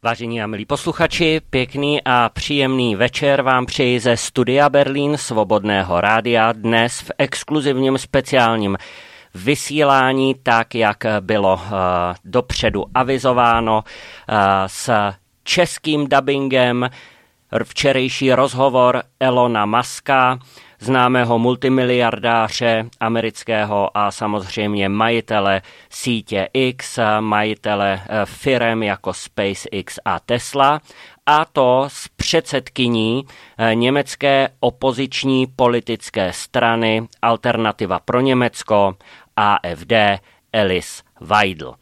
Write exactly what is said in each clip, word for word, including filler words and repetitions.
Vážení a milí posluchači, pěkný a příjemný večer vám přeji ze studia Berlín Svobodného rádia, dnes v exkluzivním speciálním vysílání, tak jak bylo uh, dopředu avizováno, uh, s českým dabingem, včerejší rozhovor Elona Muska, známého multimiliardáře amerického a samozřejmě majitele sítě X, majitele firem jako SpaceX a Tesla, a to s předsedkyní německé opoziční politické strany Alternativa pro Německo, A F D, Alice Weidel.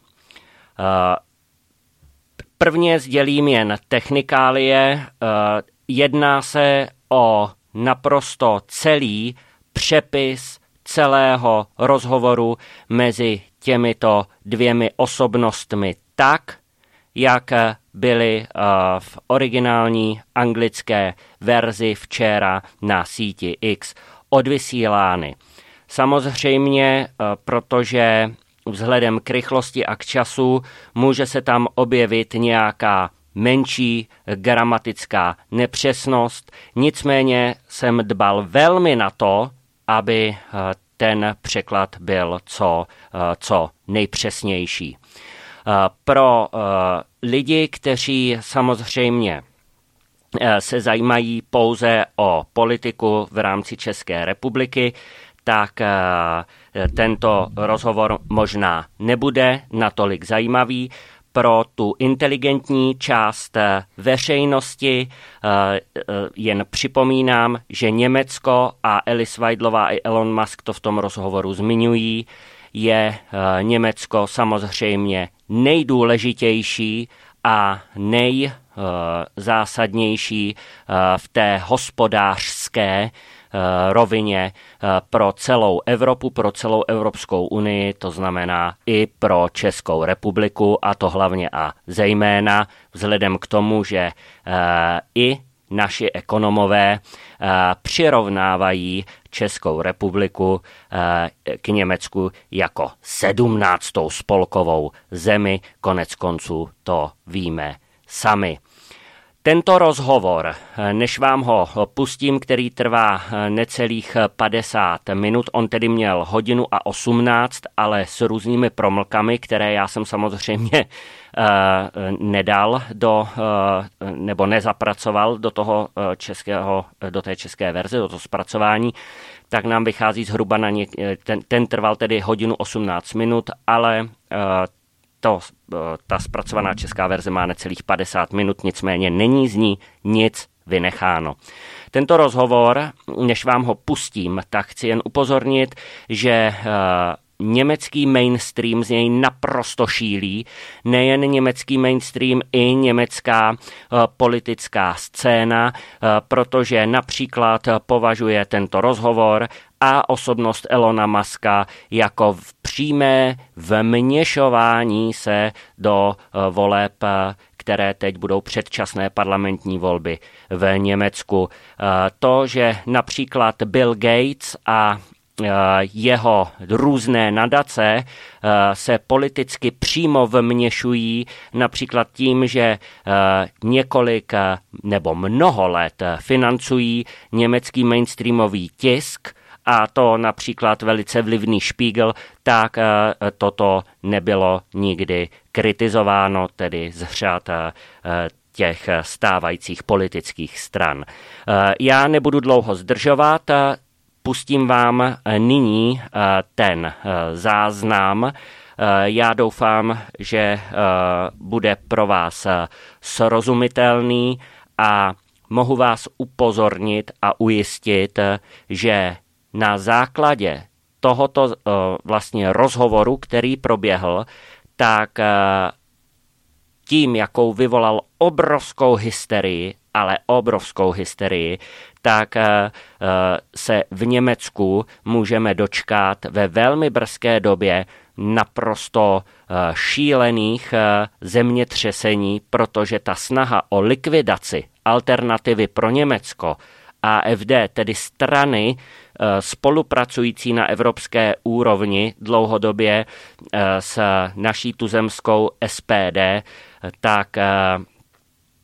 Prvně sdělím jen technikálie. Jedná se o naprosto celý přepis celého rozhovoru mezi těmito dvěmi osobnostmi tak, jak byly v originální anglické verzi včera na síti X odvysílány. Samozřejmě, protože vzhledem k rychlosti a k času může se tam objevit nějaká menší gramatická nepřesnost, nicméně jsem dbal velmi na to, aby ten překlad byl co, co nejpřesnější. Pro lidi, kteří samozřejmě se zajímají pouze o politiku v rámci České republiky, tak tento rozhovor možná nebude natolik zajímavý. Pro tu inteligentní část veřejnosti jen připomínám, že Německo a Alice Weidelová i Elon Musk to v tom rozhovoru zmiňují. Je Německo samozřejmě nejdůležitější a nejzásadnější v té hospodářské rovině pro celou Evropu, pro celou Evropskou unii, to znamená i pro Českou republiku, a to hlavně a zejména vzhledem k tomu, že i naši ekonomové přirovnávají Českou republiku k Německu jako sedmnáctou spolkovou zemi, konec konců to víme sami. Tento rozhovor, než vám ho pustím, který trvá necelých padesát minut, on tedy měl hodinu a osmnáct, ale s různými promlkami, které já jsem samozřejmě nedal do, nebo nezapracoval do toho českého, do té české verze, do toho zpracování, tak nám vychází zhruba na ně, ten, ten trval tedy hodinu osmnáct minut, ale To, ta zpracovaná česká verze má necelých padesát minut, nicméně není z ní nic vynecháno. Tento rozhovor, než vám ho pustím, tak chci jen upozornit, že německý mainstream z něj naprosto šílí. Nejen německý mainstream, i německá politická scéna, protože například považuje tento rozhovor a osobnost Elona Muska jako v přímé vměšování se do voleb, které teď budou předčasné parlamentní volby v Německu. To, že například Bill Gates a jeho různé nadace se politicky přímo vměšují, například tím, že několik nebo mnoho let financují německý mainstreamový tisk, a to například velice vlivný Spiegel, tak toto nebylo nikdy kritizováno, tedy z řad těch stávajících politických stran. Já nebudu dlouho zdržovat, pustím vám nyní ten záznam. Já doufám, že bude pro vás srozumitelný a mohu vás upozornit a ujistit, že na základě tohoto vlastně rozhovoru, který proběhl, tak tím, jakou vyvolal obrovskou hysterii, ale obrovskou hysterii, tak se v Německu můžeme dočkat ve velmi brzké době naprosto šílených zemětřesení, protože ta snaha o likvidaci Alternativy pro Německo, A F D, tedy strany spolupracující na evropské úrovni dlouhodobě s naší tuzemskou S P D, tak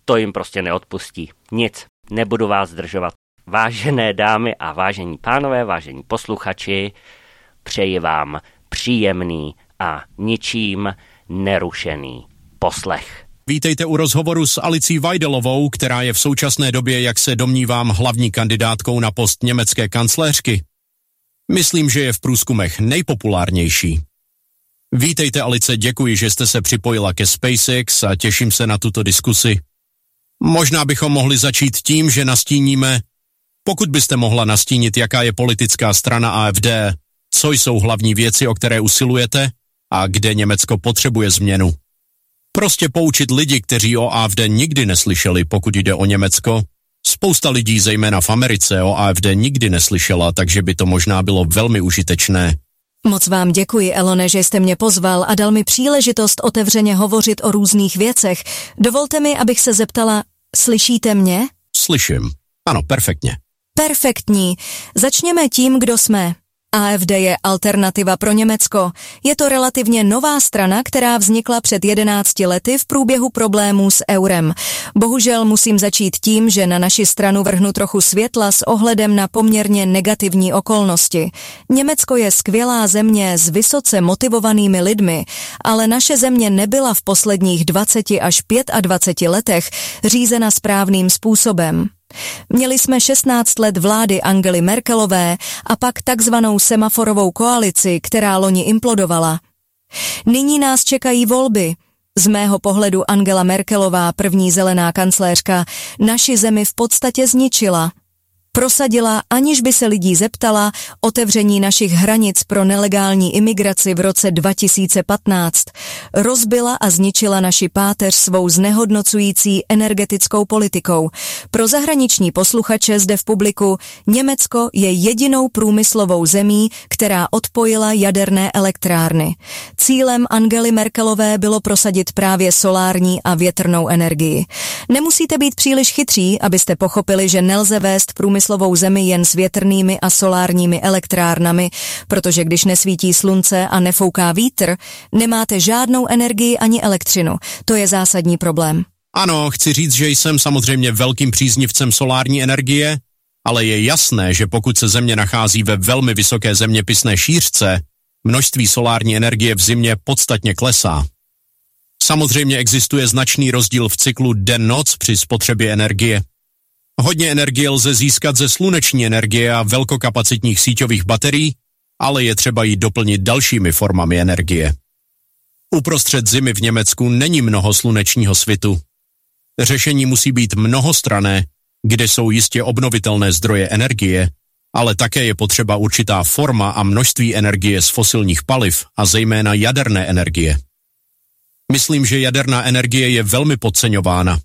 to jim prostě neodpustí. Nic, nebudu vás zdržovat. Vážené dámy a vážení pánové, vážení posluchači, přeji vám příjemný a ničím nerušený poslech. Vítejte u rozhovoru s Alicí Weidelovou, která je v současné době, jak se domnívám, hlavní kandidátkou na post německé kancléřky. Myslím, že je v průzkumech nejpopulárnější. Vítejte, Alice, děkuji, že jste se připojila ke SpaceX a těším se na tuto diskusi. Možná bychom mohli začít tím, že nastíníme, pokud byste mohla nastínit, jaká je politická strana A F D, co jsou hlavní věci, o které usilujete a kde Německo potřebuje změnu. Prostě poučit lidi, kteří o A F D nikdy neslyšeli, pokud jde o Německo. Spousta lidí, zejména v Americe, o A F D nikdy neslyšela, takže by to možná bylo velmi užitečné. Moc vám děkuji, Elone, že jste mě pozval a dal mi příležitost otevřeně hovořit o různých věcech. Dovolte mi, abych se zeptala, slyšíte mě? Slyším. Ano, perfektně. Perfektní. Začněme tím, kdo jsme. A F D je alternativa pro Německo. Je to relativně nová strana, která vznikla před jedenácti lety v průběhu problémů s eurem. Bohužel musím začít tím, že na naši stranu vrhnu trochu světla s ohledem na poměrně negativní okolnosti. Německo je skvělá země s vysoce motivovanými lidmi, ale naše země nebyla v posledních dvaceti až dvaceti pěti letech řízena správným způsobem. Měli jsme šestnáct let vlády Angely Merkelové a pak takzvanou semaforovou koalici, která loni implodovala. Nyní nás čekají volby. Z mého pohledu Angela Merkelová, první zelená kancléřka, naši zemi v podstatě zničila. Prosadila, aniž by se lidí zeptala, otevření našich hranic pro nelegální imigraci v roce dva tisíce patnáct. Rozbila a zničila naši páteř svou znehodnocující energetickou politikou. Pro zahraniční posluchače zde v publiku Německo je jedinou průmyslovou zemí, která odpojila jaderné elektrárny. Cílem Angely Merkelové bylo prosadit právě solární a větrnou energii. Nemusíte být příliš chytří, abyste pochopili, že nelze vést průmyslovou zemi jen s větrnými a solárními elektrárnami, protože když nesvítí slunce a nefouká vítr, nemáte žádnou energii ani elektřinu. To je zásadní problém. Ano, chci říct, že jsem samozřejmě velkým příznivcem solární energie, ale je jasné, že pokud se země nachází ve velmi vysoké zeměpisné šířce, množství solární energie v zimě podstatně klesá. Samozřejmě existuje značný rozdíl v cyklu den-noc při spotřebě energie. Hodně energie lze získat ze sluneční energie a velkokapacitních síťových baterií, ale je třeba ji doplnit dalšími formami energie. Uprostřed zimy v Německu není mnoho slunečního svitu. Řešení musí být mnohostranné, kde jsou jistě obnovitelné zdroje energie, ale také je potřeba určitá forma a množství energie z fosilních paliv a zejména jaderné energie. Myslím, že jaderná energie je velmi podceňována.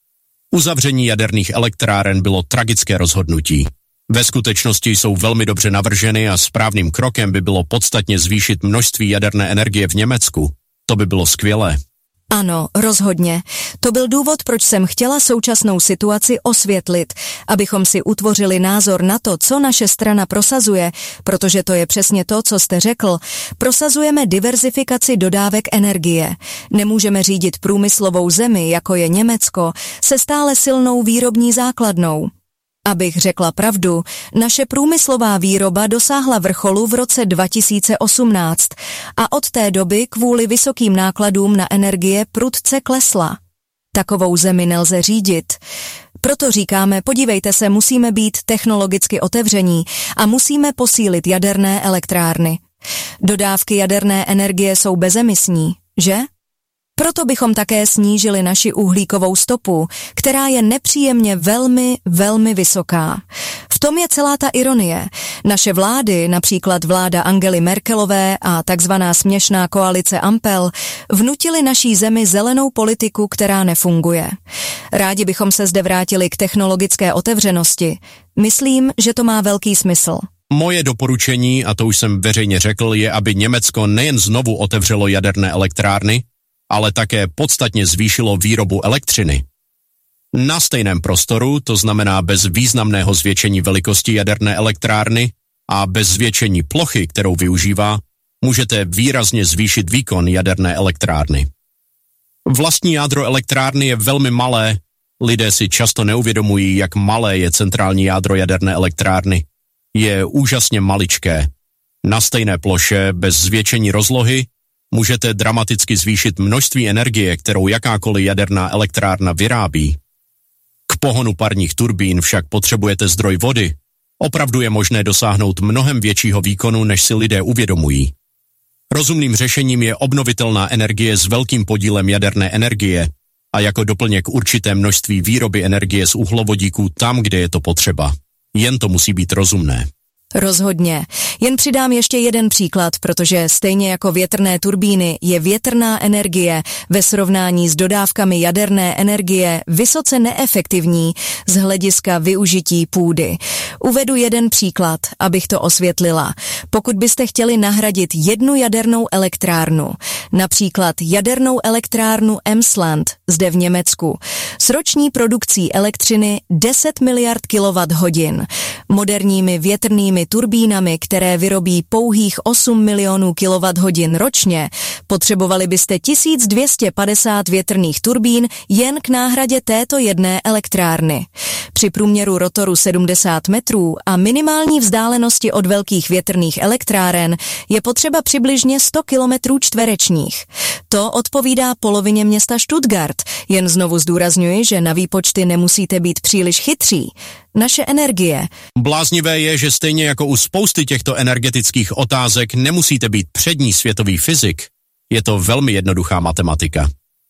Uzavření jaderných elektráren bylo tragické rozhodnutí. Ve skutečnosti jsou velmi dobře navrženy a správným krokem by bylo podstatně zvýšit množství jaderné energie v Německu. To by bylo skvělé. Ano, rozhodně. To byl důvod, proč jsem chtěla současnou situaci osvětlit, abychom si utvořili názor na to, co naše strana prosazuje, protože to je přesně to, co jste řekl. Prosazujeme diverzifikaci dodávek energie. Nemůžeme řídit průmyslovou zemi, jako je Německo, se stále silnou výrobní základnou. Abych řekla pravdu, naše průmyslová výroba dosáhla vrcholu v roce dva tisíce osmnáct a od té doby kvůli vysokým nákladům na energie prudce klesla. Takovou zemi nelze řídit. Proto říkáme, podívejte se, musíme být technologicky otevření a musíme posílit jaderné elektrárny. Dodávky jaderné energie jsou bezemisní, že? Proto bychom také snížili naši uhlíkovou stopu, která je nepříjemně velmi, velmi vysoká. V tom je celá ta ironie. Naše vlády, například vláda Angely Merkelové a takzvaná směšná koalice Ampel, vnutily naší zemi zelenou politiku, která nefunguje. Rádi bychom se zde vrátili k technologické otevřenosti. Myslím, že to má velký smysl. Moje doporučení, a to už jsem veřejně řekl, je, aby Německo nejen znovu otevřelo jaderné elektrárny, ale také podstatně zvýšilo výrobu elektřiny. Na stejném prostoru, to znamená bez významného zvětšení velikosti jaderné elektrárny a bez zvětšení plochy, kterou využívá, můžete výrazně zvýšit výkon jaderné elektrárny. Vlastní jádro elektrárny je velmi malé Lidé si často neuvědomují, jak malé je centrální jádro jaderné elektrárny. Je úžasně maličké. Na stejné ploše, bez zvětšení rozlohy, můžete dramaticky zvýšit množství energie, kterou jakákoliv jaderná elektrárna vyrábí. K pohonu parních turbín však potřebujete zdroj vody. Opravdu je možné dosáhnout mnohem většího výkonu, než si lidé uvědomují. Rozumným řešením je obnovitelná energie s velkým podílem jaderné energie a jako doplněk určité množství výroby energie z uhlovodíků tam, kde je to potřeba. Jen to musí být rozumné. Rozhodně. Jen přidám ještě jeden příklad, protože stejně jako větrné turbíny je větrná energie ve srovnání s dodávkami jaderné energie vysoce neefektivní z hlediska využití půdy. Uvedu jeden příklad, abych to osvětlila. Pokud byste chtěli nahradit jednu jadernou elektrárnu, například jadernou elektrárnu Emsland zde v Německu, s roční produkcí elektřiny deset miliard kilowatthodin, moderními větrnými turbínami, které vyrobí pouhých osm milionů kilowatthodin ročně, potřebovali byste tisíc dvě stě padesát větrných turbín jen k náhradě této jedné elektrárny. Při průměru rotoru sedmdesát metrů a minimální vzdálenosti od velkých větrných elektráren je potřeba přibližně sto kilometrů čtverečních. To odpovídá polovině města Stuttgart. Jen znovu zdůrazňuji, že na výpočty nemusíte být příliš chytří. Naše energie. Bláznivé je, že stejně jako u spousty těchto energetických otázek nemusíte být přední světový fyzik. Je to velmi jednoduchá matematika.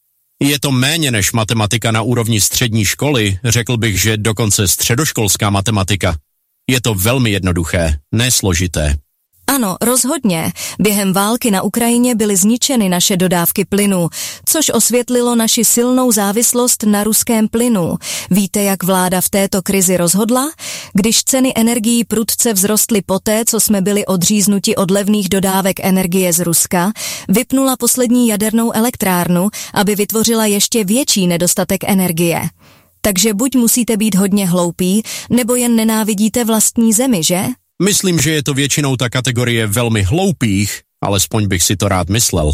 Je to méně než matematika na úrovni střední školy, řekl bych, že dokonce středoškolská matematika. Je to velmi jednoduché, nesložité. Ano, rozhodně. Během války na Ukrajině byly zničeny naše dodávky plynu, což osvětlilo naši silnou závislost na ruském plynu. Víte, jak vláda v této krizi rozhodla? Když ceny energií prudce vzrostly poté, co jsme byli odříznuti od levných dodávek energie z Ruska, vypnula poslední jadernou elektrárnu, aby vytvořila ještě větší nedostatek energie. Takže buď musíte být hodně hloupí, nebo jen nenávidíte vlastní zemi, že? Myslím, že je to většinou ta kategorie velmi hloupých, alespoň bych si to rád myslel.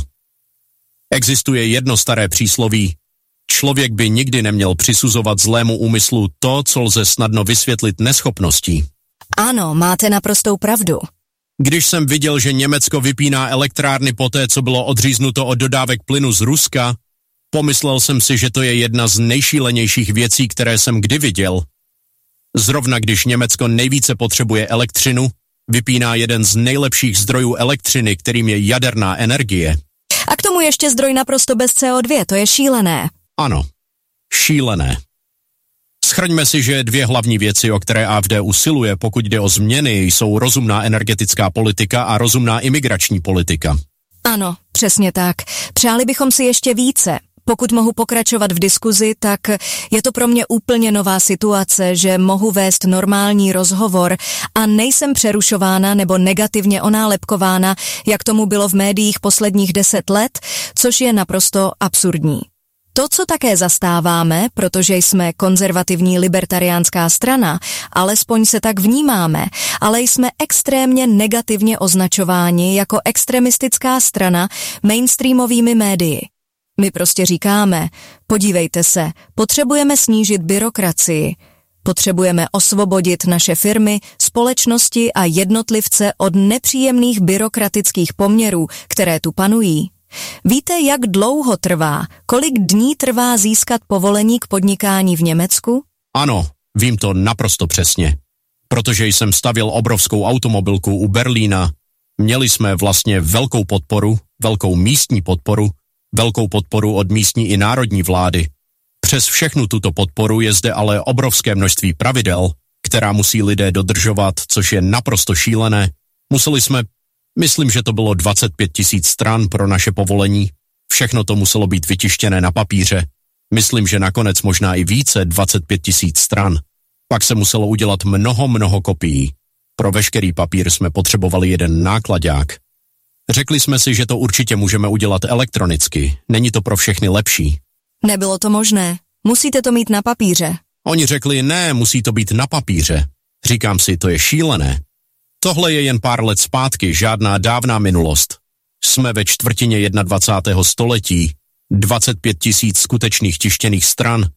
Existuje jedno staré přísloví. Člověk by nikdy neměl přisuzovat zlému úmyslu to, co lze snadno vysvětlit neschopností. Ano, máte naprostou pravdu. Když jsem viděl, že Německo vypíná elektrárny poté, co bylo odříznuto od dodávek plynu z Ruska, pomyslel jsem si, že to je jedna z nejšílenějších věcí, které jsem kdy viděl. Zrovna když Německo nejvíce potřebuje elektřinu, vypíná jeden z nejlepších zdrojů elektřiny, kterým je jaderná energie. A k tomu ještě zdroj naprosto bez C O dva, to je šílené. Ano, šílené. Shrňme si, že dvě hlavní věci, o které A F D usiluje, pokud jde o změny, jsou rozumná energetická politika a rozumná imigrační politika. Ano, přesně tak. Přáli bychom si ještě více. Pokud mohu pokračovat v diskuzi, tak je to pro mě úplně nová situace, že mohu vést normální rozhovor a nejsem přerušována nebo negativně onálepkována, jak tomu bylo v médiích posledních deset let, což je naprosto absurdní. To, co také zastáváme, protože jsme konzervativní libertariánská strana, alespoň se tak vnímáme, ale jsme extrémně negativně označováni jako extremistická strana mainstreamovými médii. My prostě říkáme, podívejte se, potřebujeme snížit byrokracii, potřebujeme osvobodit naše firmy, společnosti a jednotlivce od nepříjemných byrokratických poměrů, které tu panují. Víte, jak dlouho trvá, kolik dní trvá získat povolení k podnikání v Německu? Ano, vím to naprosto přesně. Protože jsem stavěl obrovskou automobilku u Berlína, měli jsme vlastně velkou podporu, velkou místní podporu, velkou podporu od místní i národní vlády. Přes všechnu tuto podporu je zde ale obrovské množství pravidel, která musí lidé dodržovat, což je naprosto šílené. Museli jsme, myslím, že to bylo dvacet pět tisíc stran pro naše povolení. Všechno to muselo být vytištěné na papíře. Myslím, že nakonec možná i více, dvacet pět tisíc stran. Pak se muselo udělat mnoho, mnoho kopií. Pro veškerý papír jsme potřebovali jeden nákladák. Řekli jsme si, že to určitě můžeme udělat elektronicky. Není to pro všechny lepší. Nebylo to možné. Musíte to mít na papíře. Oni řekli, ne, musí to být na papíře. Říkám si, to je šílené. Tohle je jen pár let zpátky, žádná dávná minulost. Jsme ve čtvrtině dvacátého prvního století. dvacet pět tisíc skutečných tištěných stran.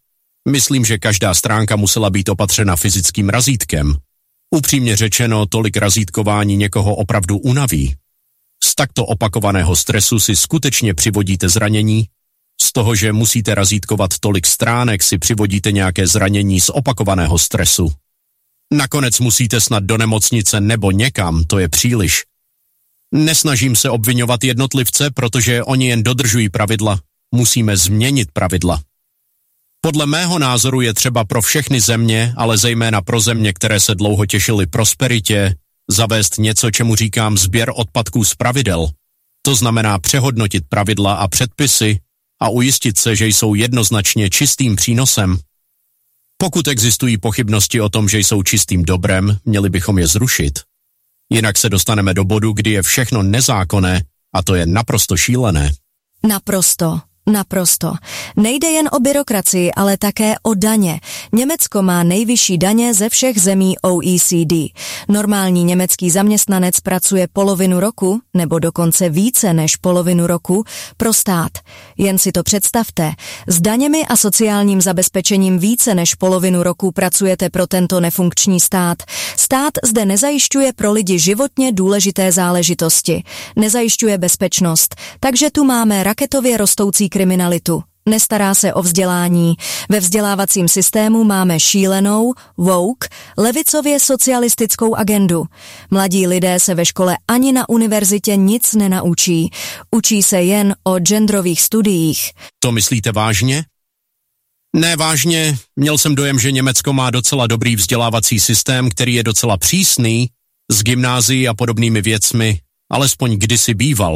Myslím, že každá stránka musela být opatřena fyzickým razítkem. Upřímně řečeno, tolik razítkování někoho opravdu unaví. Z takto opakovaného stresu si skutečně přivodíte zranění, z toho, že musíte razítkovat tolik stránek, si přivodíte nějaké zranění z opakovaného stresu. Nakonec musíte snad do nemocnice nebo někam, to je příliš. Nesnažím se obvinovat jednotlivce, protože oni jen dodržují pravidla. Musíme změnit pravidla. Podle mého názoru je třeba pro všechny země, ale zejména pro země, které se dlouho těšily prosperitě, zavést něco, čemu říkám sběr odpadků z pravidel. To znamená přehodnotit pravidla a předpisy a ujistit se, že jsou jednoznačně čistým přínosem. Pokud existují pochybnosti o tom, že jsou čistým dobrem, měli bychom je zrušit. Jinak se dostaneme do bodu, kdy je všechno nezákonné a to je naprosto šílené. Naprosto. Naprosto. Nejde jen o byrokracii, ale také o daně. Německo má nejvyšší daně ze všech zemí O E C D. Normální německý zaměstnanec pracuje polovinu roku, nebo dokonce více než polovinu roku, pro stát. Jen si to představte. S daněmi a sociálním zabezpečením více než polovinu roku pracujete pro tento nefunkční stát. Stát zde nezajišťuje pro lidi životně důležité záležitosti. Nezajišťuje bezpečnost. Takže tu máme raketově rostoucí kriminalitu. Nestará se o vzdělání. Ve vzdělávacím systému máme šílenou, woke, levicově socialistickou agendu. Mladí lidé se ve škole ani na univerzitě nic nenaučí. Učí se jen o genderových studiích. To myslíte vážně? Ne, vážně. Měl jsem dojem, že Německo má docela dobrý vzdělávací systém, který je docela přísný, s gymnázií a podobnými věcmi, alespoň kdysi býval.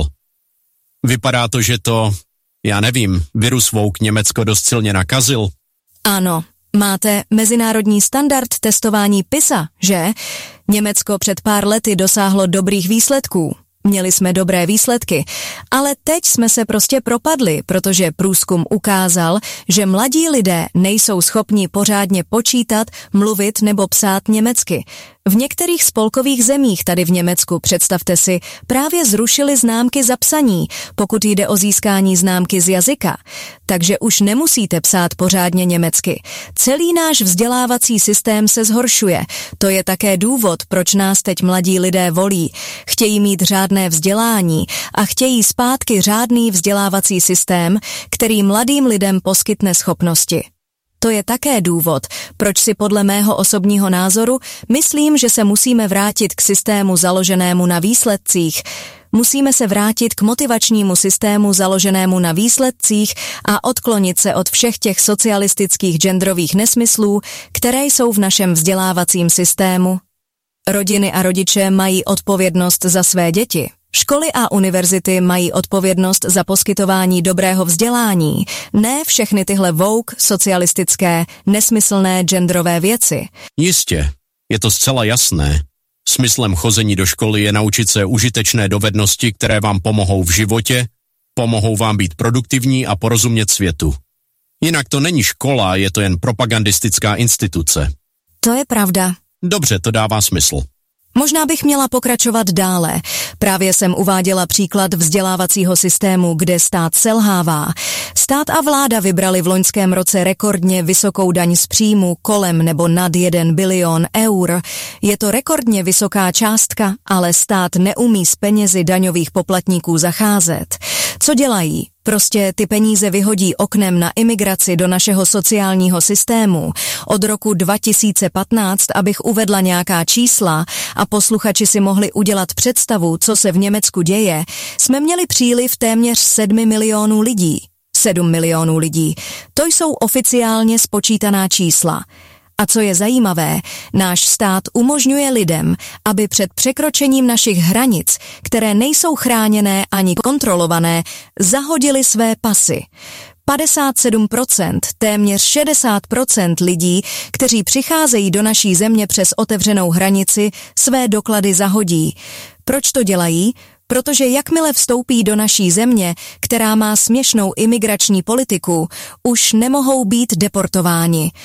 Vypadá to, že to... Já nevím, virus woke Německo dost silně nakazil. Ano, máte mezinárodní standard testování PISA, že? Německo před pár lety dosáhlo dobrých výsledků. Měli jsme dobré výsledky, ale teď jsme se prostě propadli, protože průzkum ukázal, že mladí lidé nejsou schopni pořádně počítat, mluvit nebo psát německy. V některých spolkových zemích tady v Německu, představte si, právě zrušili známky za psaní, pokud jde o získání známky z jazyka. Takže už nemusíte psát pořádně německy. Celý náš vzdělávací systém se zhoršuje. To je také důvod, proč nás teď mladí lidé volí. Chtějí mít řádné vzdělání a chtějí zpátky řádný vzdělávací systém, který mladým lidem poskytne schopnosti. To je také důvod, proč si podle mého osobního názoru myslím, že se musíme vrátit k systému založenému na výsledcích. Musíme se vrátit k motivačnímu systému založenému na výsledcích a odklonit se od všech těch socialistických genderových nesmyslů, které jsou v našem vzdělávacím systému. Rodiny a rodiče mají odpovědnost za své děti. Školy a univerzity mají odpovědnost za poskytování dobrého vzdělání, ne všechny tyhle woke, socialistické, nesmyslné genderové věci. Jistě, je to zcela jasné. Smyslem chození do školy je naučit se užitečné dovednosti, které vám pomohou v životě, pomohou vám být produktivní a porozumět světu. Jinak to není škola, je to jen propagandistická instituce. To je pravda. Dobře, to dává smysl. Možná bych měla pokračovat dále. Právě jsem uváděla příklad vzdělávacího systému, kde stát selhává. Stát a vláda vybrali v loňském roce rekordně vysokou daň z příjmu kolem nebo nad jeden bilion eur. Je to rekordně vysoká částka, ale stát neumí s penězi daňových poplatníků zacházet. Co dělají? Prostě ty peníze vyhodí oknem na imigraci do našeho sociálního systému. Od roku dva tisíce patnáct, abych uvedla nějaká čísla a posluchači si mohli udělat představu, co se v Německu děje, jsme měli příliv téměř sedmi milionů lidí. Sedm milionů lidí. To jsou oficiálně spočítaná čísla. A co je zajímavé, náš stát umožňuje lidem, aby před překročením našich hranic, které nejsou chráněné ani kontrolované, zahodili své pasy. padesát sedm procent, téměř šedesát procent lidí, kteří přicházejí do naší země přes otevřenou hranici, své doklady zahodí. Proč to dělají? Protože jakmile vstoupí do naší země, která má směšnou imigrační politiku, už nemohou být deportováni.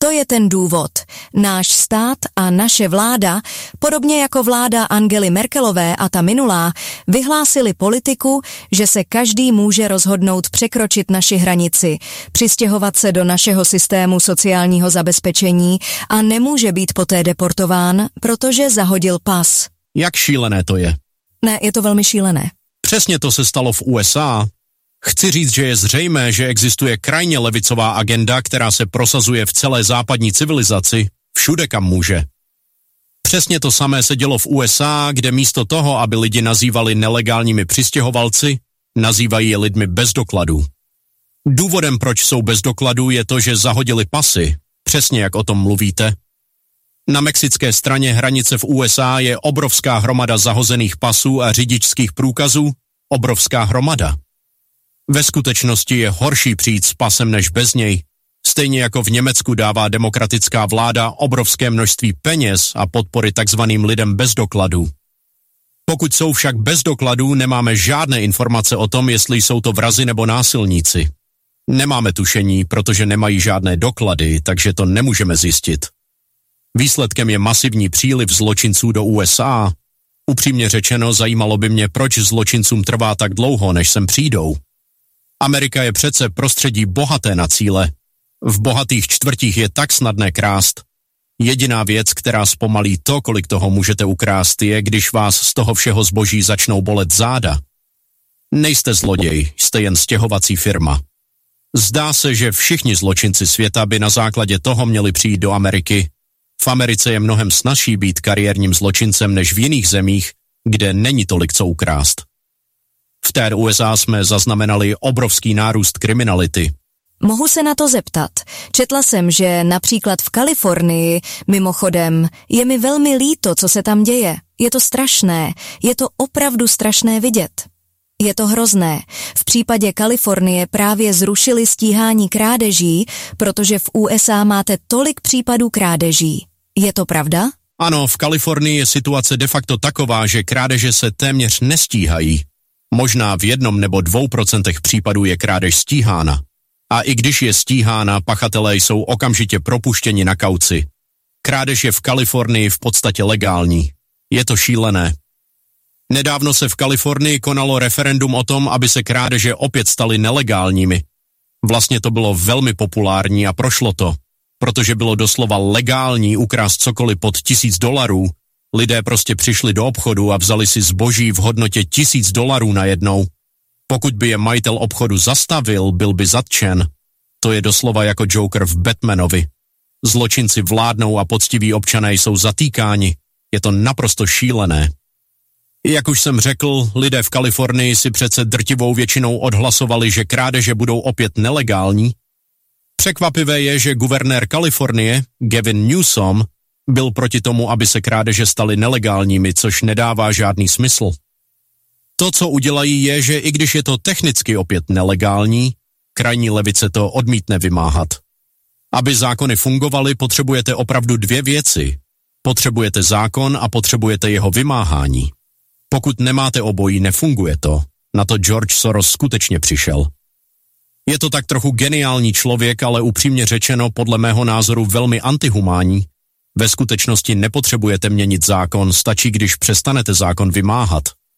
To je ten důvod. Náš stát a naše vláda, podobně jako vláda Angely Merkelové a ta minulá, vyhlásili politiku, že se každý může rozhodnout překročit naši hranici, přistěhovat se do našeho systému sociálního zabezpečení a nemůže být poté deportován, protože zahodil pas. Jak šílené to je? Ne, je to velmi šílené. Přesně to se stalo v U S A. Chci říct, že je zřejmé, že existuje krajně levicová agenda, která se prosazuje v celé západní civilizaci, všude kam může. Přesně to samé se dělo v U S A, kde místo toho, aby lidi nazývali nelegálními přistěhovalci, nazývají je lidmi bez dokladů. Důvodem, proč jsou bez dokladů, je to, že zahodili pasy, přesně jak o tom mluvíte. Na mexické straně hranice v U S A je obrovská hromada zahozených pasů a řidičských průkazů, obrovská hromada. Ve skutečnosti je horší přijít s pasem než bez něj, stejně jako v Německu dává demokratická vláda obrovské množství peněz a podpory takzvaným lidem bez dokladů. Pokud jsou však bez dokladů, nemáme žádné informace o tom, jestli jsou to vrazi nebo násilníci. Nemáme tušení, protože nemají žádné doklady, takže to nemůžeme zjistit. Výsledkem je masivní příliv zločinců do U S A. Upřímně řečeno, zajímalo by mě, proč zločincům trvá tak dlouho, než sem přijdou. Amerika je přece prostředí bohaté na cíle. V bohatých čtvrtích je tak snadné krást. Jediná věc, která zpomalí to, kolik toho můžete ukrást, je, když vás z toho všeho zboží začnou bolet záda. Nejste zloděj, jste jen stěhovací firma. Zdá se, že všichni zločinci světa by na základě toho měli přijít do Ameriky. V Americe je mnohem snazší být kariérním zločincem než v jiných zemích, kde není tolik co ukrást. V té U S A jsme zaznamenali obrovský nárůst kriminality. Mohu se na to zeptat. Četla jsem, že například v Kalifornii, mimochodem, je mi velmi líto, co se tam děje. Je to strašné, je to opravdu strašné vidět. Je to hrozné. V případě Kalifornie právě zrušili stíhání krádeží, protože v U S A máte tolik případů krádeží. Je to pravda? Ano, v Kalifornii je situace de facto taková, že krádeže se téměř nestíhají. Možná v jednom nebo dvou procentech případů je krádež stíhána. A i když je stíhána, pachatelé jsou okamžitě propuštěni na kauci. Krádež je v Kalifornii v podstatě legální. Je to šílené. Nedávno se v Kalifornii konalo referendum o tom, aby se krádeže opět staly nelegálními. Vlastně to bylo velmi populární a prošlo to, protože bylo doslova legální ukrást cokoliv pod tisíc dolarů. Lidé prostě přišli do obchodu a vzali si zboží v hodnotě tisíc dolarů najednou. Pokud by je majitel obchodu zastavil, byl by zatčen. To je doslova jako Joker v Batmanovi. Zločinci vládnou a poctiví občané jsou zatýkáni. Je to naprosto šílené. Jak už jsem řekl, lidé v Kalifornii si přece drtivou většinou odhlasovali, že krádeže budou opět nelegální. Překvapivé je, že guvernér Kalifornie, Gavin Newsom, byl proti tomu, aby se krádeže staly nelegálními, což nedává žádný smysl. To, co udělají, je, že i když je to technicky opět nelegální, krajní levice to odmítne vymáhat. Aby zákony fungovaly, potřebujete opravdu dvě věci. Potřebujete zákon a potřebujete jeho vymáhání. Pokud nemáte obojí, nefunguje to. Na to George Soros skutečně přišel. Je to tak trochu geniální člověk, ale upřímně řečeno podle mého názoru velmi antihumánní. Ve skutečnosti nepotřebujete měnit zákon, stačí, když přestanete zákon vymáhat.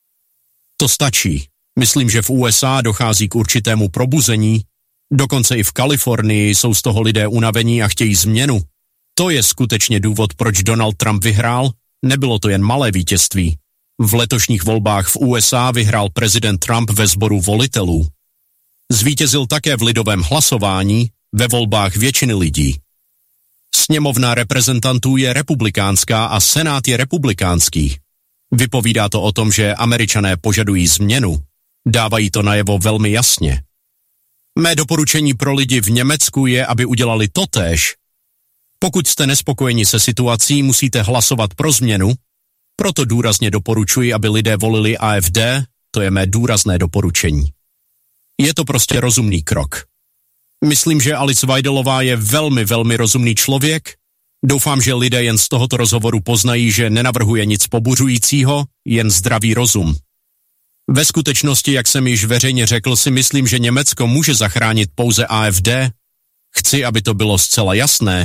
To stačí. Myslím, že v U S A dochází k určitému probuzení, dokonce i v Kalifornii jsou z toho lidé unavení a chtějí změnu. To je skutečně důvod, proč Donald Trump vyhrál, nebylo to jen malé vítězství. V letošních volbách v U S A vyhrál prezident Trump ve sboru volitelů. Zvítězil také v lidovém hlasování ve volbách většiny lidí. Sněmovna reprezentantů je republikánská a senát je republikánský. Vypovídá to o tom, že Američané požadují změnu. Dávají to najevo velmi jasně. Mé doporučení pro lidi v Německu je, aby udělali totéž. Pokud jste nespokojeni se situací, musíte hlasovat pro změnu. Proto důrazně doporučuji, aby lidé volili A F D, to je mé důrazné doporučení. Je to prostě rozumný krok. Myslím, že Alice Weidelová je velmi, velmi rozumný člověk. Doufám, že lidé jen z tohoto rozhovoru poznají, že nenavrhuje nic pobuřujícího, jen zdravý rozum. Ve skutečnosti, jak jsem již veřejně řekl, si myslím, že Německo může zachránit pouze A F D. Chci, aby to bylo zcela jasné.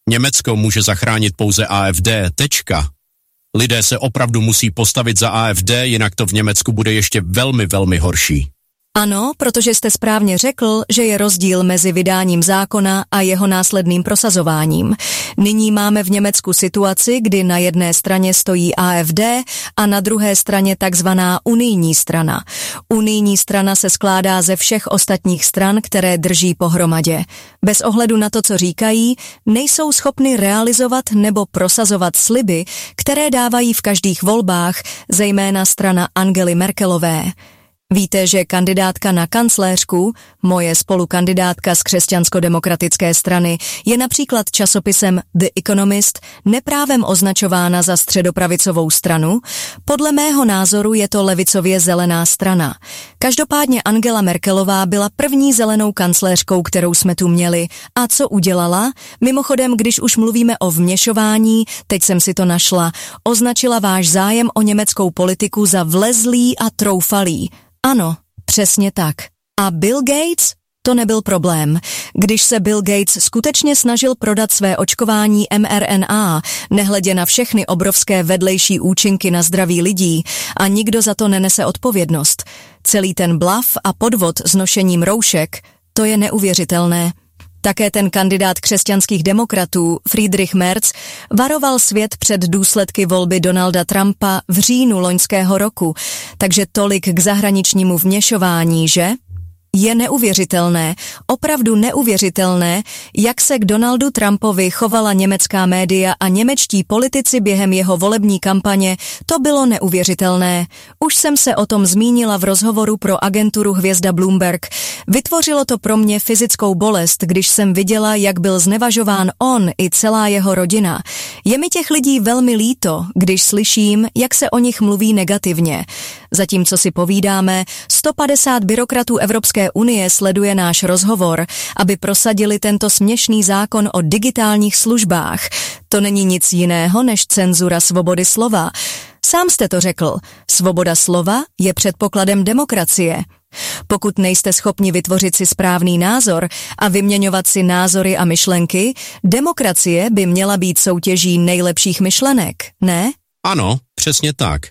Německo může zachránit pouze A F D, tečka. Lidé se opravdu musí postavit za A F D, jinak to v Německu bude ještě velmi, velmi horší. Ano, protože jste správně řekl, že je rozdíl mezi vydáním zákona a jeho následným prosazováním. Nyní máme v Německu situaci, kdy na jedné straně stojí A F D a na druhé straně takzvaná unijní strana. Unijní strana se skládá ze všech ostatních stran, které drží pohromadě. Bez ohledu na to, co říkají, nejsou schopny realizovat nebo prosazovat sliby, které dávají v každých volbách, zejména strana Angely Merkelové. Víte, že kandidátka na kancléřku, moje spolukandidátka z křesťansko-demokratické strany, je například časopisem The Economist neprávem označována za středopravicovou stranu? Podle mého názoru je to levicově zelená strana. Každopádně Angela Merkelová byla první zelenou kancléřkou, kterou jsme tu měli. A co udělala? Mimochodem, když už mluvíme o vměšování, teď jsem si to našla, označila váš zájem o německou politiku za vlezlý a troufalý. Ano, přesně tak. A Bill Gates? To nebyl problém. Když se Bill Gates skutečně snažil prodat své očkování M R N A, nehledě na všechny obrovské vedlejší účinky na zdraví lidí, a nikdo za to nenese odpovědnost. Celý ten blaf a podvod s nošením roušek, to je neuvěřitelné. Také ten kandidát křesťanských demokratů, Friedrich Merz, varoval svět před důsledky volby Donalda Trumpa v říjnu loňského roku, takže tolik k zahraničnímu vměšování, že? Je neuvěřitelné, opravdu neuvěřitelné, jak se k Donaldu Trumpovi chovala německá média a němečtí politici během jeho volební kampaně, to bylo neuvěřitelné. Už jsem se o tom zmínila v rozhovoru pro agenturu Hvězda Bloomberg. Vytvořilo to pro mě fyzickou bolest, když jsem viděla, jak byl znevažován on i celá jeho rodina. Je mi těch lidí velmi líto, když slyším, jak se o nich mluví negativně. Zatímco si povídáme, sto padesát byrokratů Evropské unie sleduje náš rozhovor, aby prosadili tento směšný zákon o digitálních službách. To není nic jiného než cenzura svobody slova. Sám jste to řekl, svoboda slova je předpokladem demokracie. Pokud nejste schopni vytvořit si správný názor a vyměňovat si názory a myšlenky, demokracie by měla být soutěží nejlepších myšlenek, ne? Ano, přesně tak.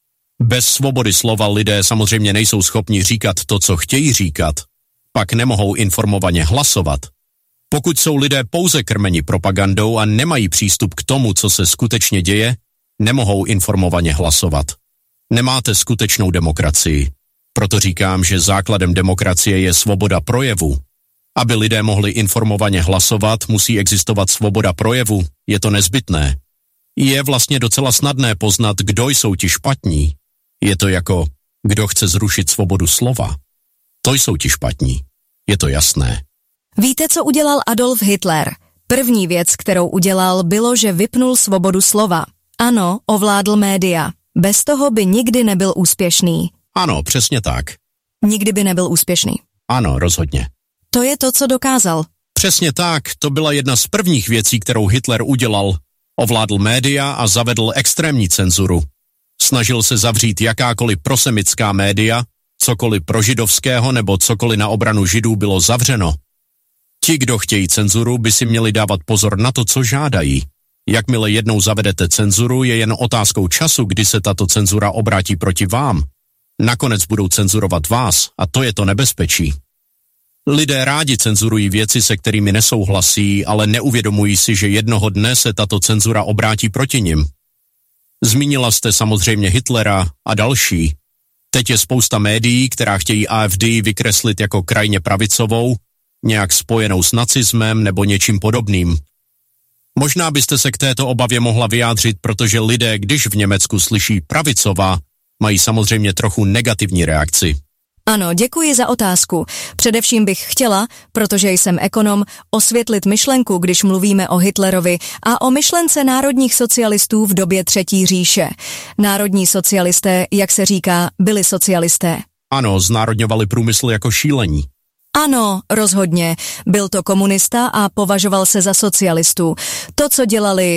Bez svobody slova lidé samozřejmě nejsou schopni říkat to, co chtějí říkat. Pak nemohou informovaně hlasovat. Pokud jsou lidé pouze krmeni propagandou a nemají přístup k tomu, co se skutečně děje, nemohou informovaně hlasovat. Nemáte skutečnou demokracii. Proto říkám, že základem demokracie je svoboda projevu. Aby lidé mohli informovaně hlasovat, musí existovat svoboda projevu. Je to nezbytné. Je vlastně docela snadné poznat, kdo jsou ti špatní. Je to jako, kdo chce zrušit svobodu slova. To jsou ti špatní. Je to jasné. Víte, co udělal Adolf Hitler? První věc, kterou udělal, bylo, že vypnul svobodu slova. Ano, ovládl média. Bez toho by nikdy nebyl úspěšný. Ano, přesně tak. Nikdy by nebyl úspěšný. Ano, rozhodně. To je to, co dokázal. Přesně tak, to byla jedna z prvních věcí, kterou Hitler udělal. Ovládl média a zavedl extrémní cenzuru. Snažil se zavřít jakákoliv prosemitská média, cokoliv prožidovského nebo cokoliv na obranu židů bylo zavřeno. Ti, kdo chtějí cenzuru, by si měli dávat pozor na to, co žádají. Jakmile jednou zavedete cenzuru, je jen otázkou času, kdy se tato cenzura obrátí proti vám. Nakonec budou cenzurovat vás a to je to nebezpečí. Lidé rádi cenzurují věci, se kterými nesouhlasí, ale neuvědomují si, že jednoho dne se tato cenzura obrátí proti nim. Zmínila jste samozřejmě Hitlera a další. Teď je spousta médií, která chtějí A F D vykreslit jako krajně pravicovou, nějak spojenou s nacismem nebo něčím podobným. Možná byste se k této obavě mohla vyjádřit, protože lidé, když v Německu slyší pravicová, mají samozřejmě trochu negativní reakci. Ano, děkuji za otázku. Především bych chtěla, protože jsem ekonom, osvětlit myšlenku, když mluvíme o Hitlerovi a o myšlence národních socialistů v době Třetí říše. Národní socialisté, jak se říká, byli socialisté. Ano, znárodňovali průmysl jako šílení. Ano, rozhodně. Byl to komunista a považoval se za socialistu. To, co dělali,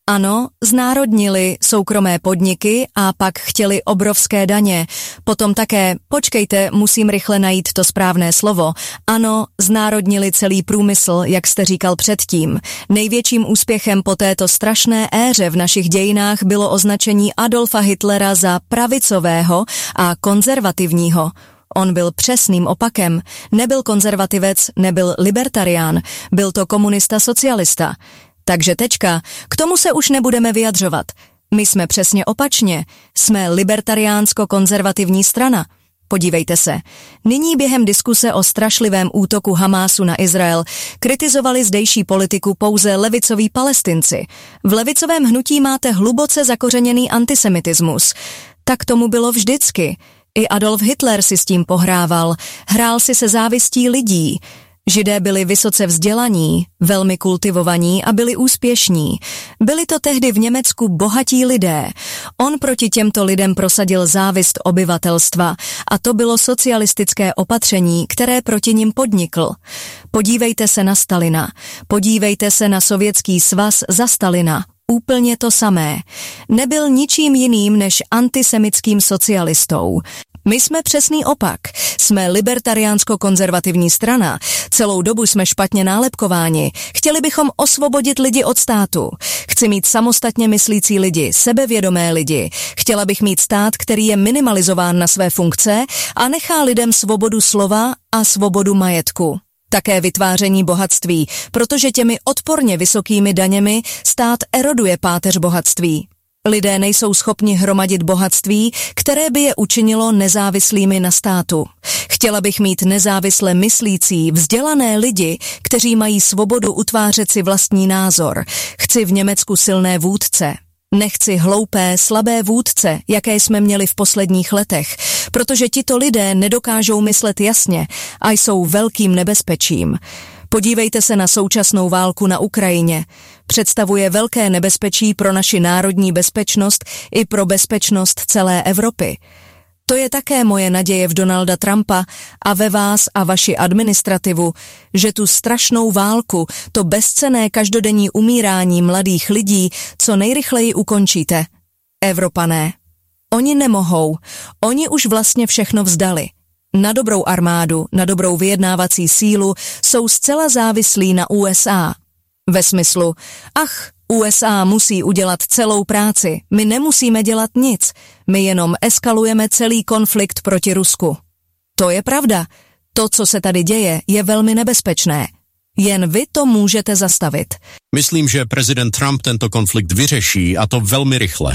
Ano, znárodnili soukromé podniky a pak chtěli obrovské daně. Potom také, počkejte, musím rychle najít to správné slovo. Ano, znárodnili celý průmysl, jak jste říkal předtím. Největším úspěchem po této strašné éře v našich dějinách bylo označení Adolfa Hitlera za pravicového a konzervativního. On byl přesným opakem. Nebyl konzervativec, nebyl libertarián, byl to komunista socialista. Takže tečka, k tomu se už nebudeme vyjadřovat. My jsme přesně opačně, jsme libertariánsko-konzervativní strana. Podívejte se, nyní během diskuse o strašlivém útoku Hamásu na Izrael kritizovali zdejší politiku pouze levicoví Palestinci. V levicovém hnutí máte hluboce zakořeněný antisemitismus. Tak tomu bylo vždycky. I Adolf Hitler si s tím pohrával, hrál si se závistí lidí. Židé byli vysoce vzdělaní, velmi kultivovaní a byli úspěšní. Byli to tehdy v Německu bohatí lidé. On proti těmto lidem prosadil závist obyvatelstva a to bylo socialistické opatření, které proti nim podnikl. Podívejte se na Stalina, podívejte se na Sovětský svaz za Stalina. Úplně to samé. Nebyl ničím jiným než antisemickým socialistou. My jsme přesný opak. Jsme libertariánsko-konzervativní strana. Celou dobu jsme špatně nálepkováni. Chtěli bychom osvobodit lidi od státu. Chci mít samostatně myslící lidi, sebevědomé lidi. Chtěla bych mít stát, který je minimalizován na své funkce a nechá lidem svobodu slova a svobodu majetku. Také vytváření bohatství, protože těmi odporně vysokými daněmi stát eroduje páteř bohatství. Lidé nejsou schopni hromadit bohatství, které by je učinilo nezávislými na státu. Chtěla bych mít nezávisle myslící, vzdělané lidi, kteří mají svobodu utvářet si vlastní názor. Chci v Německu silné vůdce. Nechci hloupé, slabé vůdce, jaké jsme měli v posledních letech, protože tito lidé nedokážou myslet jasně a jsou velkým nebezpečím. Podívejte se na současnou válku na Ukrajině. Představuje velké nebezpečí pro naši národní bezpečnost i pro bezpečnost celé Evropy. To je také moje naděje v Donalda Trumpa a ve vás a vaši administrativu, že tu strašnou válku, to bezcenné každodenní umírání mladých lidí co nejrychleji ukončíte. Evropané. Oni nemohou. Oni už vlastně všechno vzdali. Na dobrou armádu, na dobrou vyjednávací sílu jsou zcela závislí na U S A. Ve smyslu, ach, U S A musí udělat celou práci, my nemusíme dělat nic, my jenom eskalujeme celý konflikt proti Rusku. To je pravda, to, co se tady děje, je velmi nebezpečné. Jen vy to můžete zastavit. Myslím, že prezident Trump tento konflikt vyřeší a to velmi rychle.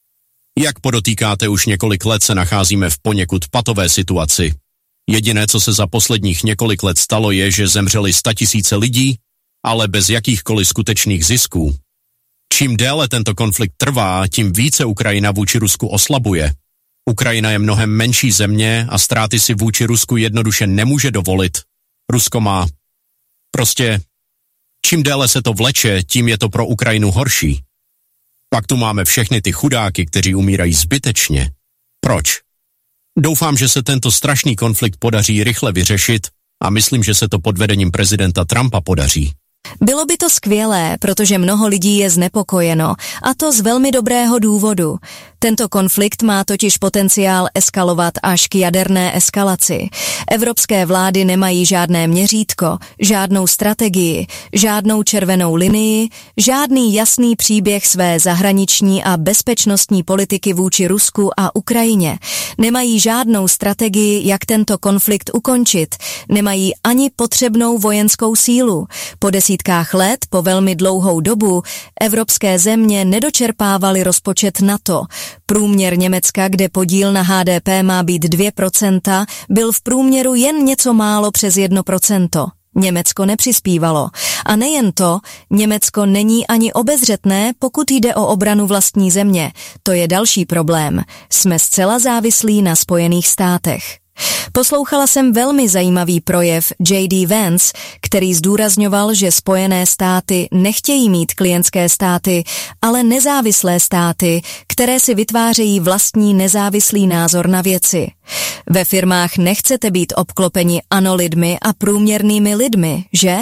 Jak podotýkáte, už několik let se nacházíme v poněkud patové situaci. Jediné, co se za posledních několik let stalo, je, že zemřeli statisíce lidí, ale bez jakýchkoliv skutečných zisků. Čím déle tento konflikt trvá, tím více Ukrajina vůči Rusku oslabuje. Ukrajina je mnohem menší země a ztráty si vůči Rusku jednoduše nemůže dovolit. Rusko má. Prostě, čím déle se to vleče, tím je to pro Ukrajinu horší. Pak tu máme všechny ty chudáky, kteří umírají zbytečně. Proč? Doufám, že se tento strašný konflikt podaří rychle vyřešit a myslím, že se to pod vedením prezidenta Trumpa podaří. Bylo by to skvělé, protože mnoho lidí je znepokojeno, a to z velmi dobrého důvodu. Tento konflikt má totiž potenciál eskalovat až k jaderné eskalaci. Evropské vlády nemají žádné měřítko, žádnou strategii, žádnou červenou linii, žádný jasný příběh své zahraniční a bezpečnostní politiky vůči Rusku a Ukrajině. Nemají žádnou strategii, jak tento konflikt ukončit. Nemají ani potřebnou vojenskou sílu. Po desítkách let, po velmi dlouhou dobu, evropské země nedočerpávaly rozpočet NATO. Průměr Německa, kde podíl na H D P má být dvě procenta, byl v průměru jen něco málo přes jedno procento. Německo nepřispívalo. A nejen to, Německo není ani obezřetné, pokud jde o obranu vlastní země. To je další problém. Jsme zcela závislí na Spojených státech. Poslouchala jsem velmi zajímavý projev J D Vance, který zdůrazňoval, že Spojené státy nechtějí mít klientské státy, ale nezávislé státy, které si vytvářejí vlastní nezávislý názor na věci. Ve firmách nechcete být obklopeni ano lidmi a průměrnými lidmi, že?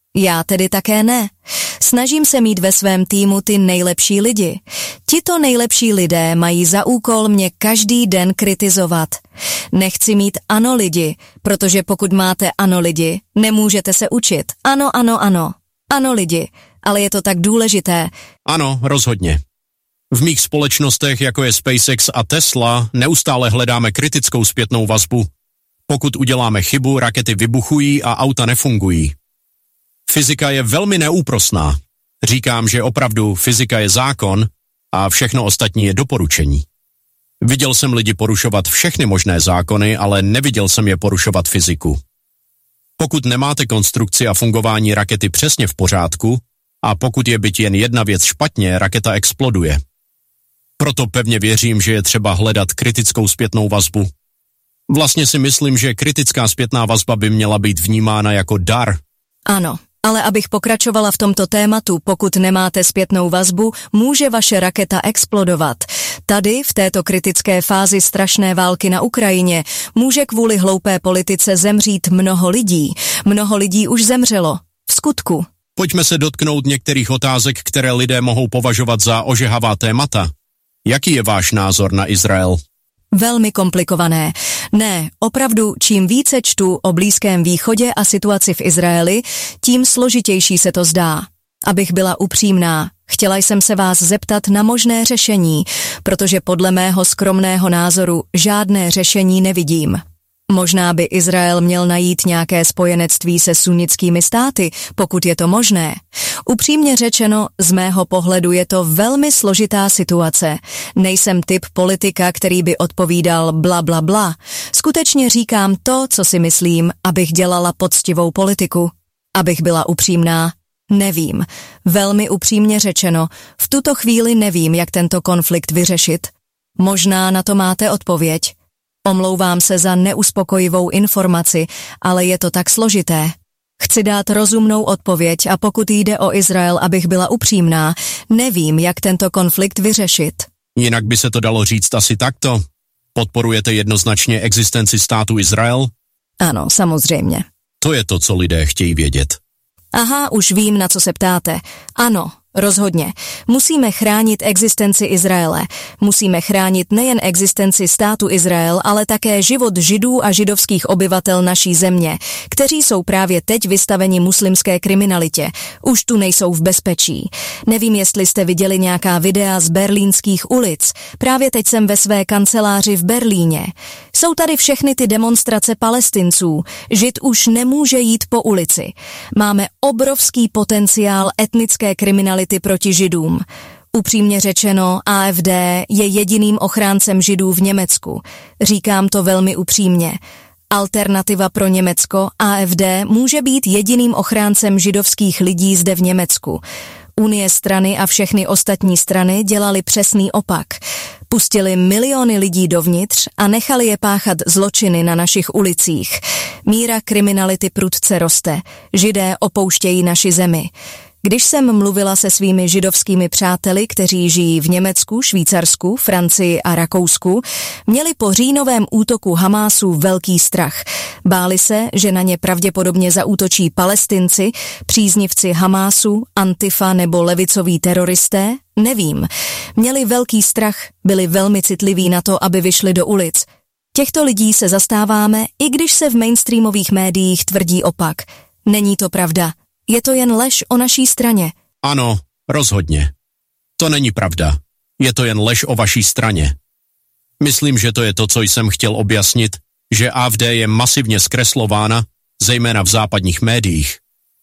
Já tedy také ne. Snažím se mít ve svém týmu ty nejlepší lidi. Tito nejlepší lidé mají za úkol mě každý den kritizovat. Nechci mít ano lidi, protože pokud máte ano lidi, nemůžete se učit. Ano, ano, ano. Ano lidi, ale je to tak důležité. Ano, rozhodně. V mých společnostech, jako je SpaceX a Tesla, neustále hledáme kritickou zpětnou vazbu. Pokud uděláme chybu, rakety vybuchují a auta nefungují. Fyzika je velmi neúprosná. Říkám, že opravdu fyzika je zákon a všechno ostatní je doporučení. Viděl jsem lidi porušovat všechny možné zákony, ale neviděl jsem je porušovat fyziku. Pokud nemáte konstrukci a fungování rakety přesně v pořádku, a pokud je byť jen jedna věc špatně, raketa exploduje. Proto pevně věřím, že je třeba hledat kritickou zpětnou vazbu. Vlastně si myslím, že kritická zpětná vazba by měla být vnímána jako dar. Ano, ale abych pokračovala v tomto tématu, pokud nemáte zpětnou vazbu, může vaše raketa explodovat. Tady, v této kritické fázi strašné války na Ukrajině, může kvůli hloupé politice zemřít mnoho lidí. Mnoho lidí už zemřelo. V skutku. Pojďme se dotknout některých otázek, které lidé mohou považovat za ožehavá témata. Jaký je váš názor na Izrael? Velmi komplikované. Ne, opravdu, čím více čtu o Blízkém východě a situaci v Izraeli, tím složitější se to zdá. Abych byla upřímná, chtěla jsem se vás zeptat na možné řešení, protože podle mého skromného názoru žádné řešení nevidím. Možná by Izrael měl najít nějaké spojenectví se sunnickými státy, pokud je to možné. Upřímně řečeno, z mého pohledu je to velmi složitá situace. Nejsem typ politika, který by odpovídal bla bla bla. Skutečně říkám to, co si myslím, abych dělala poctivou politiku. Abych byla upřímná, nevím. Velmi upřímně řečeno, v tuto chvíli nevím, jak tento konflikt vyřešit. Možná na to máte odpověď. Omlouvám se za neuspokojivou informaci, ale je to tak složité. Chci dát rozumnou odpověď a pokud jde o Izrael, abych byla upřímná, nevím, jak tento konflikt vyřešit. Jinak by se to dalo říct asi takto. Podporujete jednoznačně existenci státu Izrael? Ano, samozřejmě. To je to, co lidé chtějí vědět. Aha, už vím, na co se ptáte. Ano, rozhodně. Musíme chránit existenci Izraele. Musíme chránit nejen existenci státu Izrael, ale také život Židů a židovských obyvatel naší země, kteří jsou právě teď vystaveni muslimské kriminalitě. Už tu nejsou v bezpečí. Nevím, jestli jste viděli nějaká videa z berlínských ulic. Právě teď jsem ve své kanceláři v Berlíně. Jsou tady všechny ty demonstrace Palestinců. Žid už nemůže jít po ulici. Máme obrovský potenciál etnické kriminality proti Židům. Upřímně řečeno, A F D je jediným ochráncem Židů v Německu. Říkám to velmi upřímně. Alternativa pro Německo, A F D, může být jediným ochráncem židovských lidí zde v Německu. Unie strany a všechny ostatní strany dělali přesný opak. Pustili miliony lidí dovnitř a nechali je páchat zločiny na našich ulicích. Míra kriminality prudce roste. Židé opouštějí naši zemi. Když jsem mluvila se svými židovskými přáteli, kteří žijí v Německu, Švýcarsku, Francii a Rakousku, měli po říjnovém útoku Hamásu velký strach. Báli se, že na ně pravděpodobně zaútočí Palestinci, příznivci Hamásu, Antifa nebo levicoví teroristé, nevím. Měli velký strach, byli velmi citliví na to, aby vyšli do ulic. Těchto lidí se zastáváme, i když se v mainstreamových médiích tvrdí opak. Není to pravda. Je to jen lež o naší straně. Ano, rozhodně. To není pravda. Je to jen lež o vaší straně. Myslím, že to je to, co jsem chtěl objasnit, že A F D je masivně zkreslována, zejména v západních médiích.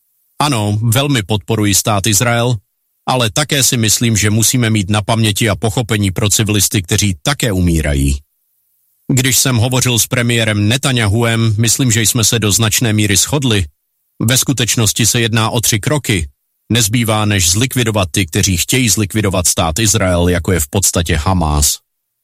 Ano, velmi podporuji stát Izrael, ale také si myslím, že musíme mít na paměti a pochopení pro civilisty, kteří také umírají. Když jsem hovořil s premiérem Netanjahuem, myslím, že jsme se do značné míry shodli. Ve skutečnosti se jedná o tři kroky. Nezbývá, než zlikvidovat ty, kteří chtějí zlikvidovat stát Izrael, jako je v podstatě Hamás.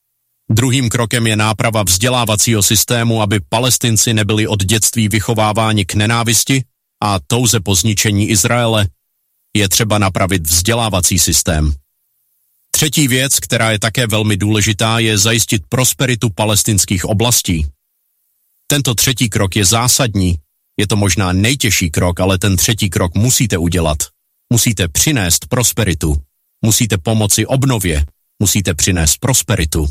Druhým krokem je náprava vzdělávacího systému, aby Palestinci nebyli od dětství vychováváni k nenávisti a touze po zničení Izraele. Je třeba napravit vzdělávací systém. Třetí věc, která je také velmi důležitá, je zajistit prosperitu palestinských oblastí. Tento třetí krok je zásadní, Je to možná nejtěžší krok, ale ten třetí krok musíte udělat. Musíte přinést prosperitu. Musíte pomoci obnově. Musíte přinést prosperitu.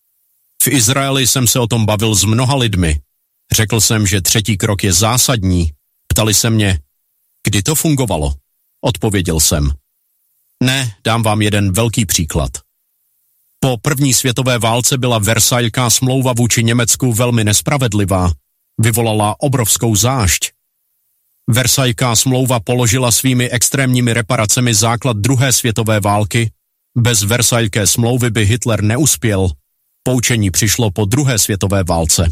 V Izraeli jsem se o tom bavil s mnoha lidmi. Řekl jsem, že třetí krok je zásadní. Ptali se mě, kdy to fungovalo? Odpověděl jsem. Ne, dám vám jeden velký příklad. Po první světové válce byla Versajská smlouva vůči Německu velmi nespravedlivá. Vyvolala obrovskou zášť. Versajská smlouva položila svými extrémními reparacemi základ druhé světové války. Bez Versajské smlouvy by Hitler neuspěl. Poučení přišlo po druhé světové válce.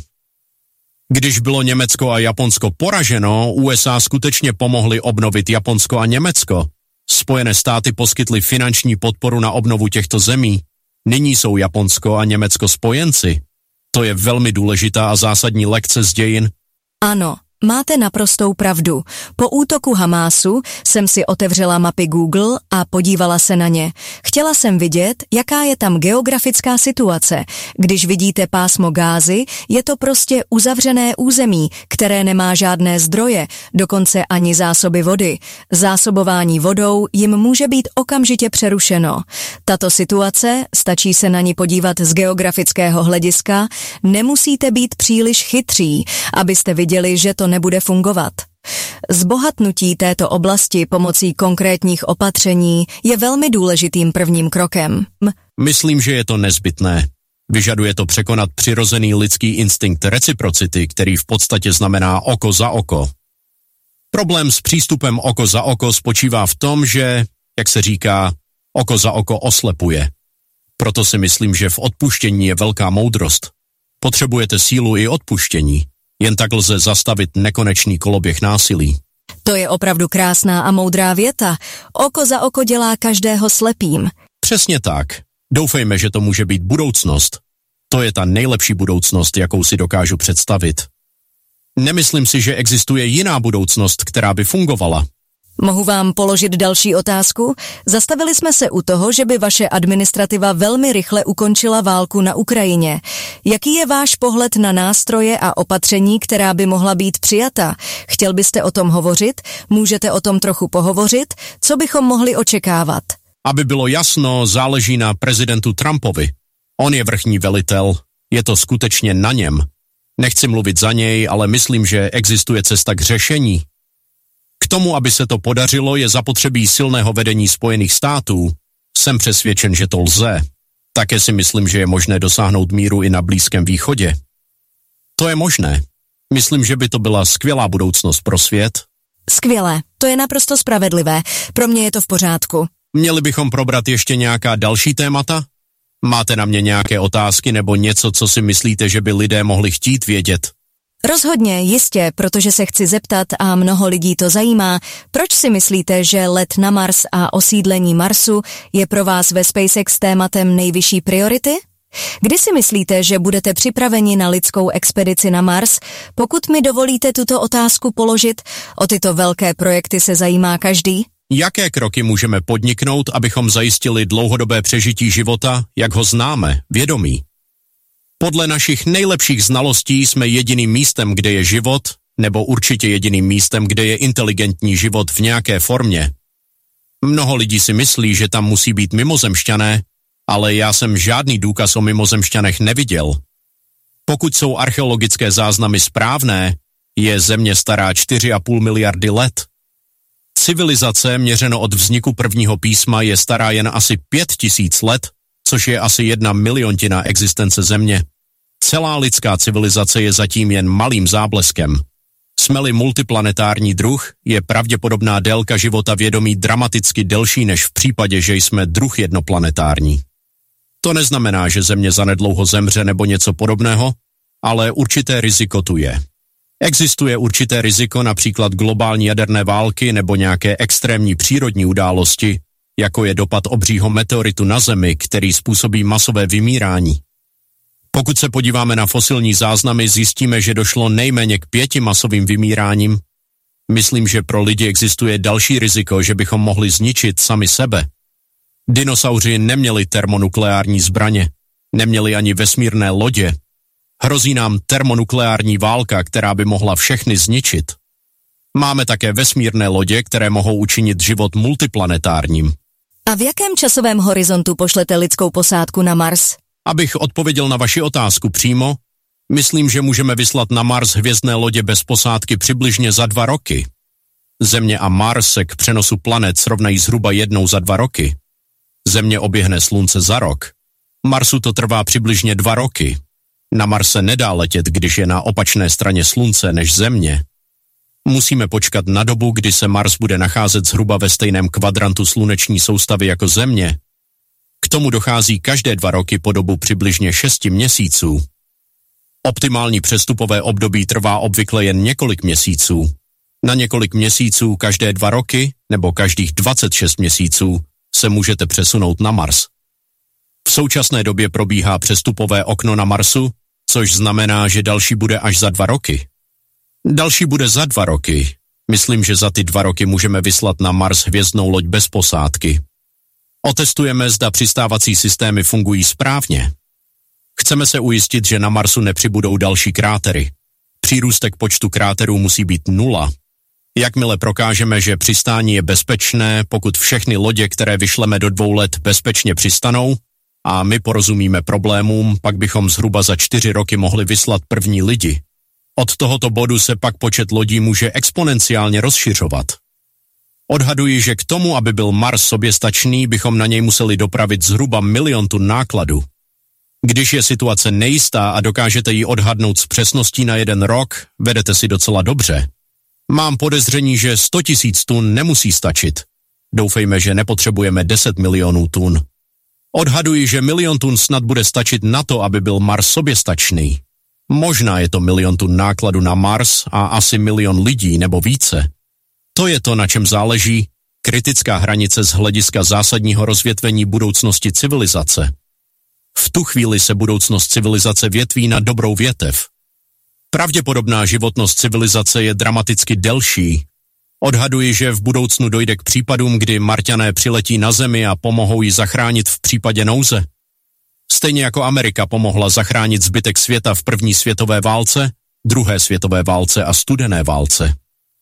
Když bylo Německo a Japonsko poraženo, U S A skutečně pomohly obnovit Japonsko a Německo. Spojené státy poskytly finanční podporu na obnovu těchto zemí. Nyní jsou Japonsko a Německo spojenci. To je velmi důležitá a zásadní lekce z dějin. Ano, máte naprostou pravdu. Po útoku Hamásu jsem si otevřela mapy Google a podívala se na ně. Chtěla jsem vidět, jaká je tam geografická situace. Když vidíte pásmo Gázy, je to prostě uzavřené území, které nemá žádné zdroje, dokonce ani zásoby vody. Zásobování vodou jim může být okamžitě přerušeno. Tato situace, stačí se na ní podívat z geografického hlediska, nemusíte být příliš chytří, abyste viděli, že to nebude fungovat. Zbohatnutí této oblasti pomocí konkrétních opatření je velmi důležitým prvním krokem. Myslím, že je to nezbytné. Vyžaduje to překonat přirozený lidský instinkt reciprocity, který v podstatě znamená oko za oko. Problém s přístupem oko za oko spočívá v tom, že, jak se říká, oko za oko oslepuje. Proto si myslím, že v odpuštění je velká moudrost. Potřebujete sílu i odpuštění. Jen tak lze zastavit nekonečný koloběh násilí. To je opravdu krásná a moudrá věta. Oko za oko dělá každého slepým. Přesně tak. Doufejme, že to může být budoucnost. To je ta nejlepší budoucnost, jakou si dokážu představit. Nemyslím si, že existuje jiná budoucnost, která by fungovala. Mohu vám položit další otázku? Zastavili jsme se u toho, že by vaše administrativa velmi rychle ukončila válku na Ukrajině. Jaký je váš pohled na nástroje a opatření, která by mohla být přijata? Chtěl byste o tom hovořit? Můžete o tom trochu pohovořit? Co bychom mohli očekávat? Aby bylo jasno, záleží na prezidentu Trumpovi. On je vrchní velitel, je to skutečně na něm. Nechci mluvit za něj, ale myslím, že existuje cesta k řešení. K tomu, aby se to podařilo, je zapotřebí silného vedení Spojených států. Jsem přesvědčen, že to lze. Také si myslím, že je možné dosáhnout míru i na Blízkém východě. To je možné. Myslím, že by to byla skvělá budoucnost pro svět. Skvělé, to je naprosto spravedlivé. Pro mě je to v pořádku. Měli bychom probrat ještě nějaká další témata? Máte na mě nějaké otázky nebo něco, co si myslíte, že by lidé mohli chtít vědět? Rozhodně, jistě, protože se chci zeptat a mnoho lidí to zajímá, proč si myslíte, že let na Mars a osídlení Marsu je pro vás ve SpaceX tématem nejvyšší priority? Kdy si myslíte, že budete připraveni na lidskou expedici na Mars? Pokud mi dovolíte tuto otázku položit, o tyto velké projekty se zajímá každý. Jaké kroky můžeme podniknout, abychom zajistili dlouhodobé přežití života, jak ho známe, vědomí? Podle našich nejlepších znalostí jsme jediným místem, kde je život, nebo určitě jediným místem, kde je inteligentní život v nějaké formě. Mnoho lidí si myslí, že tam musí být mimozemšťané, ale já jsem žádný důkaz o mimozemšťanech neviděl. Pokud jsou archeologické záznamy správné, je Země stará čtyři a půl miliardy let. Civilizace měřeno od vzniku prvního písma je stará jen asi pět tisíc let, což je asi jedna miliontina existence Země. Celá lidská civilizace je zatím jen malým zábleskem. Jsme-li multiplanetární druh, je pravděpodobná délka života vědomí dramaticky delší než v případě, že jsme druh jednoplanetární. To neznamená, že Země zanedlouho zemře nebo něco podobného, ale určité riziko tu je. Existuje určité riziko, například globální jaderné války nebo nějaké extrémní přírodní události, jako je dopad obřího meteoritu na Zemi, který způsobí masové vymírání. Pokud se podíváme na fosilní záznamy, zjistíme, že došlo nejméně k pěti masovým vymíráním. Myslím, že pro lidi existuje další riziko, že bychom mohli zničit sami sebe. Dinosauři neměli termonukleární zbraně, neměli ani vesmírné lodě. Hrozí nám termonukleární válka, která by mohla všechny zničit. Máme také vesmírné lodě, které mohou učinit život multiplanetárním. A v jakém časovém horizontu pošlete lidskou posádku na Mars? Abych odpověděl na vaši otázku přímo, myslím, že můžeme vyslat na Mars hvězdné lodě bez posádky přibližně za dva roky. Země a Mars se k přenosu planet srovnají zhruba jednou za dva roky. Země oběhne Slunce za rok. Marsu to trvá přibližně dva roky. Na Mars se nedá letět, když je na opačné straně Slunce než Země. Musíme počkat na dobu, kdy se Mars bude nacházet zhruba ve stejném kvadrantu sluneční soustavy jako Země. K tomu dochází každé dva roky po dobu přibližně šesti měsíců. Optimální přestupové období trvá obvykle jen několik měsíců. Na několik měsíců každé dva roky nebo každých dvacet šest měsíců se můžete přesunout na Mars. V současné době probíhá přestupové okno na Marsu, což znamená, že další bude až za dva roky. Další bude za dva roky. Myslím, že za ty dva roky můžeme vyslat na Mars hvězdnou loď bez posádky. Otestujeme, zda přistávací systémy fungují správně. Chceme se ujistit, že na Marsu nepřibudou další krátery. Přírůstek počtu kráterů musí být nula. Jakmile prokážeme, že přistání je bezpečné, pokud všechny lodě, které vyšleme do dvou let, bezpečně přistanou a my porozumíme problémům, pak bychom zhruba za čtyři roky mohli vyslat první lidi. Od tohoto bodu se pak počet lodí může exponenciálně rozšiřovat. Odhaduji, že k tomu, aby byl Mars soběstačný, bychom na něj museli dopravit zhruba milion tun nákladu. Když je situace nejistá a dokážete ji odhadnout s přesností na jeden rok, vedete si docela dobře. Mám podezření, že sto tisíc tun nemusí stačit. Doufejme, že nepotřebujeme deset milionů tun. Odhaduji, že milion tun snad bude stačit na to, aby byl Mars soběstačný. Možná je to milion tun nákladu na Mars a asi milion lidí nebo více. To je to, na čem záleží kritická hranice z hlediska zásadního rozvětvení budoucnosti civilizace. V tu chvíli se budoucnost civilizace větví na dobrou větev. Pravděpodobná životnost civilizace je dramaticky delší. Odhaduji, že v budoucnu dojde k případům, kdy Marťané přiletí na Zemi a pomohou ji zachránit v případě nouze. Stejně jako Amerika pomohla zachránit zbytek světa v první světové válce, druhé světové válce a studené válce.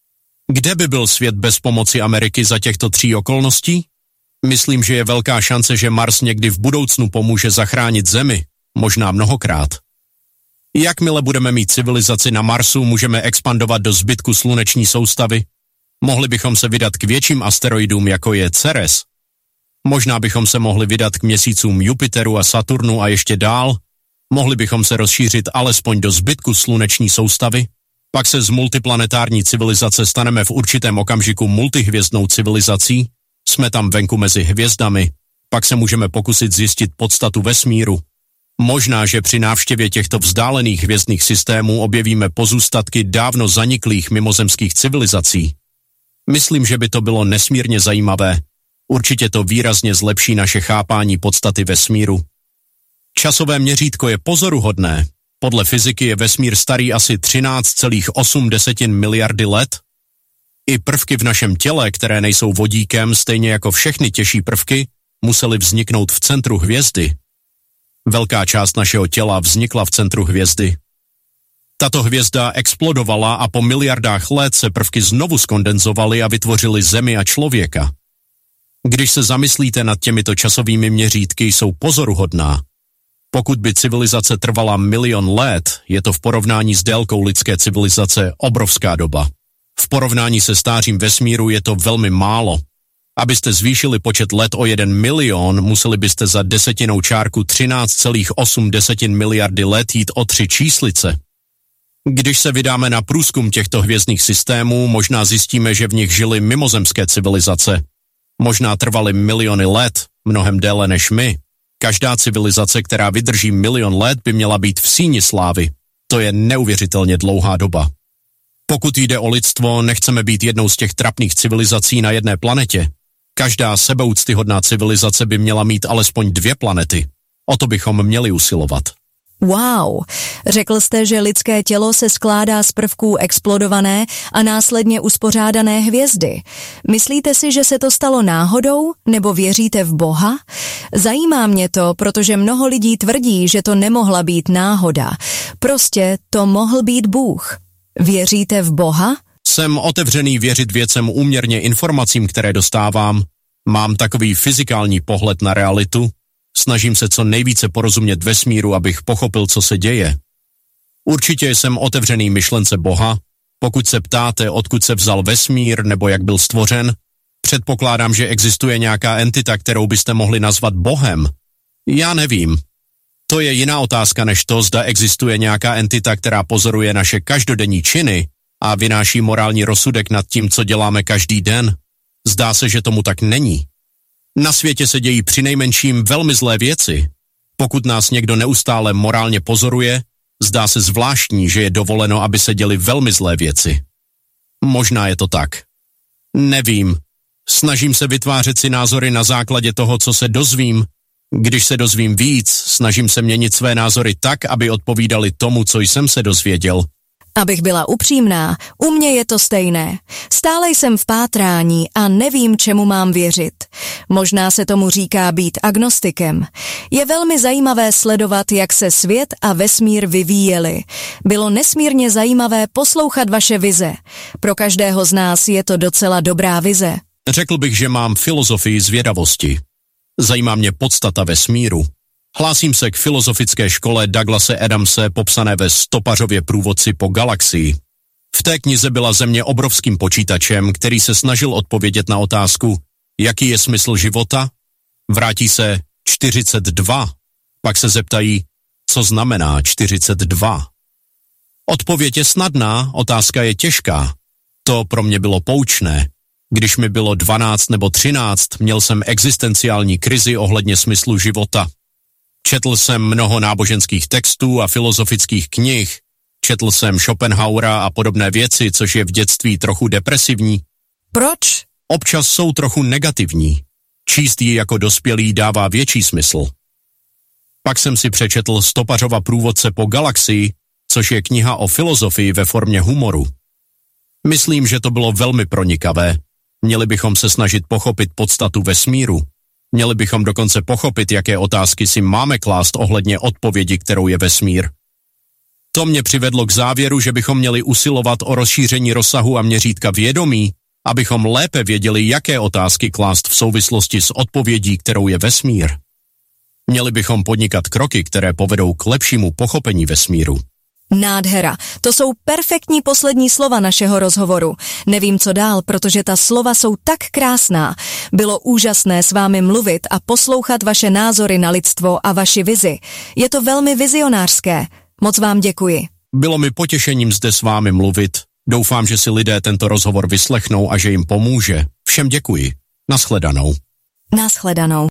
Kde by byl svět bez pomoci Ameriky za těchto tří okolností? Myslím, že je velká šance, že Mars někdy v budoucnu pomůže zachránit Zemi, možná mnohokrát. Jakmile budeme mít civilizaci na Marsu, můžeme expandovat do zbytku sluneční soustavy. Mohli bychom se vydat k větším asteroidům, jako je Ceres. Možná bychom se mohli vydat k měsícům Jupiteru a Saturnu a ještě dál. Mohli bychom se rozšířit alespoň do zbytku sluneční soustavy. Pak se z multiplanetární civilizace staneme v určitém okamžiku multihvězdnou civilizací. Jsme tam venku mezi hvězdami. Pak se můžeme pokusit zjistit podstatu vesmíru. Možná, že při návštěvě těchto vzdálených hvězdných systémů objevíme pozůstatky dávno zaniklých mimozemských civilizací. Myslím, že by to bylo nesmírně zajímavé. Určitě to výrazně zlepší naše chápání podstaty vesmíru. Časové měřítko je pozoruhodné. Podle fyziky je vesmír starý asi třináct celá osm miliardy let. I prvky v našem těle, které nejsou vodíkem, stejně jako všechny těžší prvky, musely vzniknout v centru hvězdy. Velká část našeho těla vznikla v centru hvězdy. Tato hvězda explodovala a po miliardách let se prvky znovu skondenzovaly a vytvořily Zemi a člověka. Když se zamyslíte nad těmito časovými měřítky, jsou pozoruhodná. Pokud by civilizace trvala milion let, je to v porovnání s délkou lidské civilizace obrovská doba. V porovnání se stářím vesmíru je to velmi málo. Abyste zvýšili počet let o jeden milion, museli byste za desetinou čárku třináct celá osm miliardy let jít o tři číslice. Když se vydáme na průzkum těchto hvězdných systémů, možná zjistíme, že v nich žily mimozemské civilizace. Možná trvaly miliony let, mnohem déle než my. Každá civilizace, která vydrží milion let, by měla být v síni slávy. To je neuvěřitelně dlouhá doba. Pokud jde o lidstvo, nechceme být jednou z těch trapných civilizací na jedné planetě. Každá sebeúctyhodná civilizace by měla mít alespoň dvě planety. O to bychom měli usilovat. Wow, řekl jste, že lidské tělo se skládá z prvků explodované a následně uspořádané hvězdy. Myslíte si, že se to stalo náhodou, nebo věříte v Boha? Zajímá mě to, protože mnoho lidí tvrdí, že to nemohla být náhoda. Prostě to mohl být Bůh. Věříte v Boha? Jsem otevřený věřit věcem úměrně informacím, které dostávám. Mám takový fyzikální pohled na realitu. Snažím se co nejvíce porozumět vesmíru, abych pochopil, co se děje. Určitě jsem otevřený myšlence Boha. Pokud se ptáte, odkud se vzal vesmír nebo jak byl stvořen, předpokládám, že existuje nějaká entita, kterou byste mohli nazvat Bohem. Já nevím. To je jiná otázka než to, zda existuje nějaká entita, která pozoruje naše každodenní činy a vynáší morální rozsudek nad tím, co děláme každý den. Zdá se, že tomu tak není. Na světě se dějí přinejmenším velmi zlé věci. Pokud nás někdo neustále morálně pozoruje, zdá se zvláštní, že je dovoleno, aby se děly velmi zlé věci. Možná je to tak. Nevím. Snažím se vytvářet si názory na základě toho, co se dozvím. Když se dozvím víc, snažím se měnit své názory tak, aby odpovídaly tomu, co jsem se dozvěděl. Abych byla upřímná, u mě je to stejné. Stále jsem v pátrání a nevím, čemu mám věřit. Možná se tomu říká být agnostikem. Je velmi zajímavé sledovat, jak se svět a vesmír vyvíjely. Bylo nesmírně zajímavé poslouchat vaše vize. Pro každého z nás je to docela dobrá vize. Řekl bych, že mám filozofii zvědavosti. Zajímá mě podstata vesmíru. Hlásím se k filozofické škole Douglase Adamse popsané ve Stopařově průvodci po galaxii. V té knize byla Země obrovským počítačem, který se snažil odpovědět na otázku, jaký je smysl života? Vrátí se čtyřicet dva. Pak se zeptají, co znamená čtyřicet dva. Odpověď je snadná, otázka je těžká. To pro mě bylo poučné. Když mi bylo dvanáct nebo třináct, měl jsem existenciální krizi ohledně smyslu života. Četl jsem mnoho náboženských textů a filozofických knih, četl jsem Schopenhauera a podobné věci, což je v dětství trochu depresivní. Proč? Občas jsou trochu negativní. Číst ji jako dospělý dává větší smysl. Pak jsem si přečetl Stopařova průvodce po galaxii, což je kniha o filozofii ve formě humoru. Myslím, že to bylo velmi pronikavé. Měli bychom se snažit pochopit podstatu vesmíru. Měli bychom dokonce pochopit, jaké otázky si máme klást ohledně odpovědi, kterou je vesmír. To mě přivedlo k závěru, že bychom měli usilovat o rozšíření rozsahu a měřítka vědomí, abychom lépe věděli, jaké otázky klást v souvislosti s odpovědí, kterou je vesmír. Měli bychom podnikat kroky, které povedou k lepšímu pochopení vesmíru. Nádhera. To jsou perfektní poslední slova našeho rozhovoru. Nevím, co dál, protože ta slova jsou tak krásná. Bylo úžasné s vámi mluvit a poslouchat vaše názory na lidstvo a vaši vizi. Je to velmi vizionářské. Moc vám děkuji. Bylo mi potěšením zde s vámi mluvit. Doufám, že si lidé tento rozhovor vyslechnou a že jim pomůže. Všem děkuji. Nashledanou. Nashledanou.